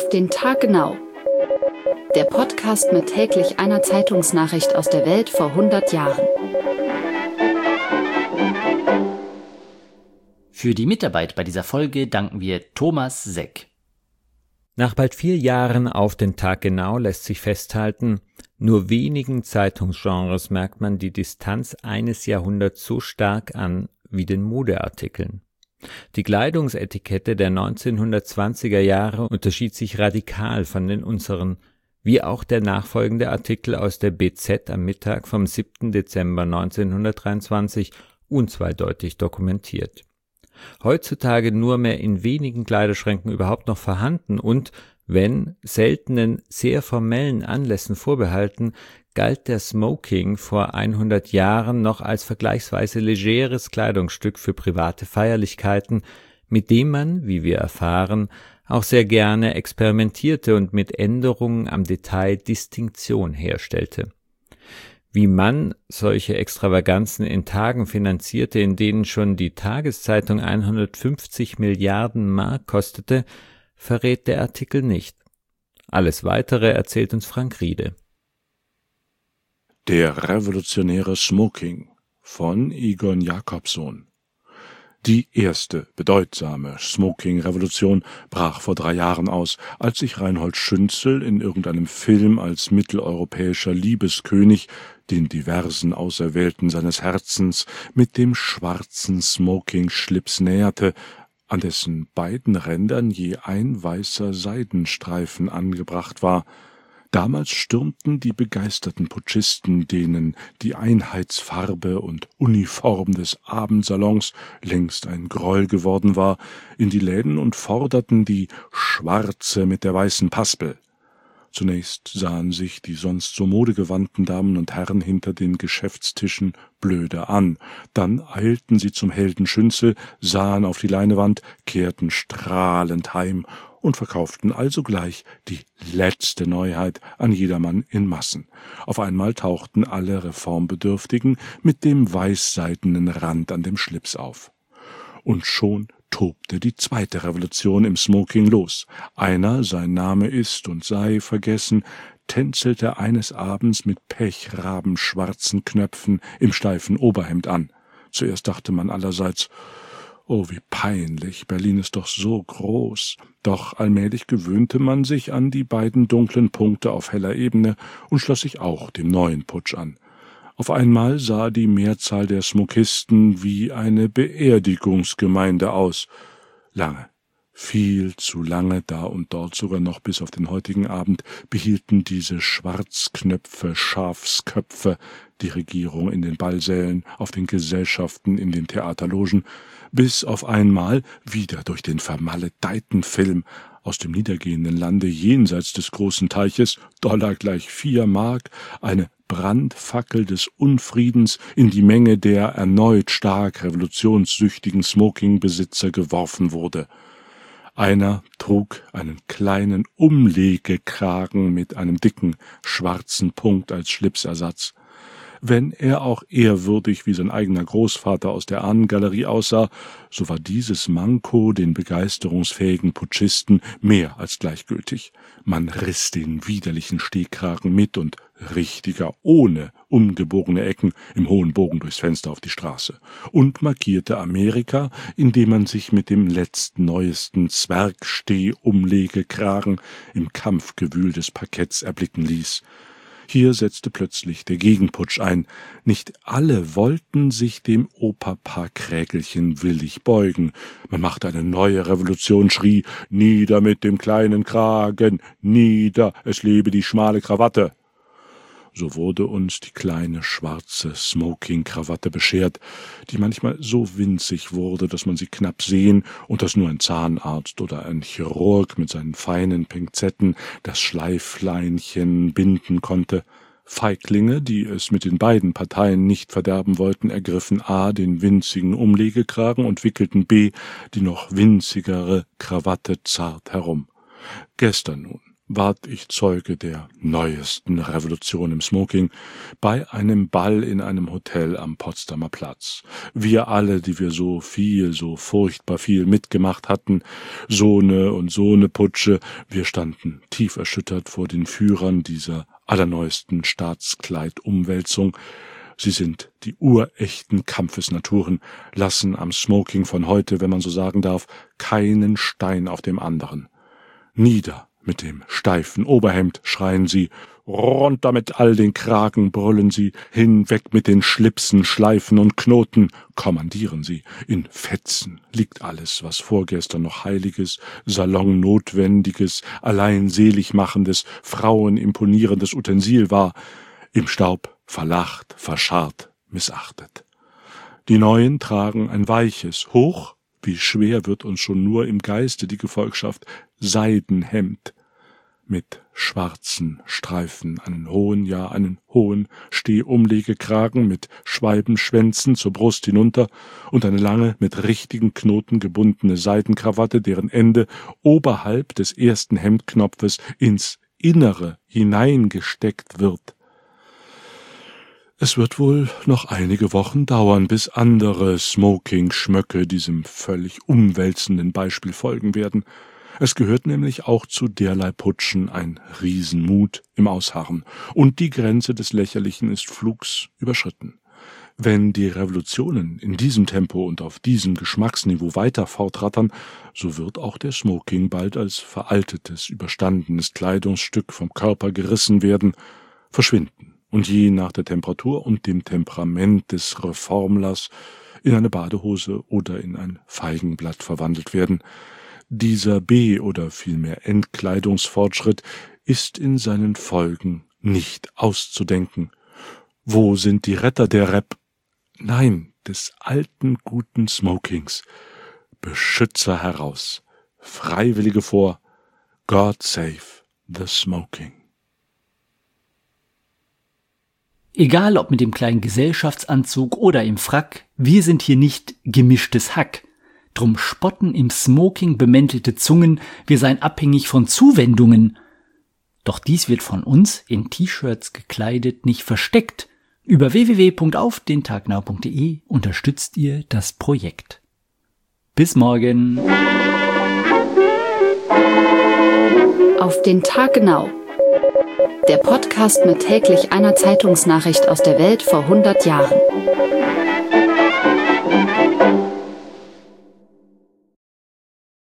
den Tag genau. Der Podcast mit täglich einer Zeitungsnachricht aus der Welt vor 100 Jahren. Für die Mitarbeit bei dieser Folge danken wir Thomas Seck. Nach bald 4 Jahren auf den Tag genau lässt sich festhalten, nur wenigen Zeitungsgenres merkt man die Distanz eines Jahrhunderts so stark an wie den Modeartikeln. Die Kleidungsetikette der 1920er Jahre unterschied sich radikal von den unseren, wie auch der nachfolgende Artikel aus der BZ am Mittag vom 7. Dezember 1923 unzweideutig dokumentiert. Heutzutage nur mehr in wenigen Kleiderschränken überhaupt noch vorhanden und, wenn seltenen, sehr formellen Anlässen vorbehalten, galt der Smoking vor 100 Jahren noch als vergleichsweise legeres Kleidungsstück für private Feierlichkeiten, mit dem man, wie wir erfahren, auch sehr gerne experimentierte und mit Änderungen am Detail Distinktion herstellte. Wie man solche Extravaganzen in Tagen finanzierte, in denen schon die Tageszeitung 150 Milliarden Mark kostete, verrät der Artikel nicht. Alles Weitere erzählt uns Frank Riede. Der revolutionäre Smoking von Egon Jacobsohn. Die erste bedeutsame Smoking-Revolution brach vor 3 Jahren aus, als sich Reinhold Schünzel in irgendeinem Film als mitteleuropäischer Liebeskönig den diversen Auserwählten seines Herzens mit dem schwarzen Smoking-Schlips näherte, an dessen beiden Rändern je ein weißer Seidenstreifen angebracht war. Damals stürmten die begeisterten Putschisten, denen die Einheitsfarbe und Uniform des Abendsalons längst ein Gräuel geworden war, in die Läden und forderten die Schwarze mit der weißen Paspel. Zunächst sahen sich die sonst so modegewandten Damen und Herren hinter den Geschäftstischen blöde an. Dann eilten sie zum Helden Schünzel, sahen auf die Leinewand, kehrten strahlend heim und verkauften alsogleich die letzte Neuheit an jedermann in Massen. Auf einmal tauchten alle Reformbedürftigen mit dem weißseidenen Rand an dem Schlips auf. Und schon tobte die zweite Revolution im Smoking los. Einer, sein Name ist und sei vergessen, tänzelte eines Abends mit pechrabenschwarzen Knöpfen im steifen Oberhemd an. Zuerst dachte man allerseits, oh, wie peinlich, Berlin ist doch so groß. Doch allmählich gewöhnte man sich an die beiden dunklen Punkte auf heller Ebene und schloss sich auch dem neuen Putsch an. Auf einmal sah die Mehrzahl der Smokisten wie eine Beerdigungsgemeinde aus. Lange, viel zu lange, da und dort sogar noch bis auf den heutigen Abend, behielten diese Schwarzknöpfe, Schafsköpfe die Regierung in den Ballsälen, auf den Gesellschaften, in den Theaterlogen, bis auf einmal, wieder durch den vermaledeiten Film, aus dem niedergehenden Lande jenseits des großen Teiches, Dollar gleich 4 Mark, eine Brandfackel des Unfriedens in die Menge der erneut stark revolutionssüchtigen Smokingbesitzer geworfen wurde. Einer trug einen kleinen Umlegekragen mit einem dicken, schwarzen Punkt als Schlipsersatz. Wenn er auch ehrwürdig wie sein eigener Großvater aus der Ahnengalerie aussah, so war dieses Manko den begeisterungsfähigen Putschisten mehr als gleichgültig. Man riss den widerlichen Stehkragen mit und richtiger ohne umgebogene Ecken im hohen Bogen durchs Fenster auf die Straße und markierte Amerika, indem man sich mit dem letzten neuesten Zwergsteh-Umlegekragen im Kampfgewühl des Parketts erblicken ließ. Hier setzte plötzlich der Gegenputsch ein. Nicht alle wollten sich dem Operpaar-Krägelchen willig beugen. Man machte eine neue Revolution, schrie, »Nieder mit dem kleinen Kragen! Nieder! Es lebe die schmale Krawatte!« So wurde uns die kleine schwarze Smoking-Krawatte beschert, die manchmal so winzig wurde, dass man sie knapp sehen und dass nur ein Zahnarzt oder ein Chirurg mit seinen feinen Pinzetten das Schleifleinchen binden konnte. Feiglinge, die es mit den beiden Parteien nicht verderben wollten, ergriffen a. den winzigen Umlegekragen und wickelten b. die noch winzigere Krawatte zart herum. Gestern nun ward ich Zeuge der neuesten Revolution im Smoking bei einem Ball in einem Hotel am Potsdamer Platz. Wir alle, die wir so furchtbar viel mitgemacht hatten, so ne Putsche, wir standen tief erschüttert vor den Führern dieser allerneuesten Staatskleidumwälzung. Sie sind die urechten Kampfesnaturen, lassen am Smoking von heute, wenn man so sagen darf, keinen Stein auf dem anderen. Nieder mit dem steifen Oberhemd, schreien sie, runter mit all den Kragen, brüllen sie, hinweg mit den Schlipsen, Schleifen und Knoten, kommandieren sie. In Fetzen liegt alles, was vorgestern noch Heiliges, Salonnotwendiges, allein seligmachendes, Frauen imponierendes Utensil war, im Staub verlacht, verscharrt, missachtet. Die Neuen tragen ein weiches, hoch, wie schwer wird uns schon nur im Geiste die Gefolgschaft, Seidenhemd mit schwarzen Streifen, einen hohen Stehumlegekragen mit Schwalbenschwänzen zur Brust hinunter und eine lange, mit richtigen Knoten gebundene Seidenkrawatte, deren Ende oberhalb des ersten Hemdknopfes ins Innere hineingesteckt wird. Es wird wohl noch einige Wochen dauern, bis andere Smoking-Schmöcke diesem völlig umwälzenden Beispiel folgen werden. Es gehört nämlich auch zu derlei Putschen ein Riesenmut im Ausharren, und die Grenze des Lächerlichen ist flugs überschritten. Wenn die Revolutionen in diesem Tempo und auf diesem Geschmacksniveau weiter fortrattern, so wird auch der Smoking bald als veraltetes, überstandenes Kleidungsstück vom Körper gerissen werden, verschwinden und je nach der Temperatur und dem Temperament des Reformlers in eine Badehose oder in ein Feigenblatt verwandelt werden. Dieser oder vielmehr Entkleidungsfortschritt ist in seinen Folgen nicht auszudenken. Wo sind die Retter der Nein, des alten, guten Smokings. Beschützer heraus, Freiwillige vor, God save the Smoking. Egal ob mit dem kleinen Gesellschaftsanzug oder im Frack, wir sind hier nicht gemischtes Hack. Drum spotten im Smoking bemäntelte Zungen, wir seien abhängig von Zuwendungen. Doch dies wird von uns, in T-Shirts gekleidet, nicht versteckt. Über www.aufdentagnau.de unterstützt ihr das Projekt. Bis morgen. Auf den Tag genau. Der Podcast mit täglich einer Zeitungsnachricht aus der Welt vor 100 Jahren.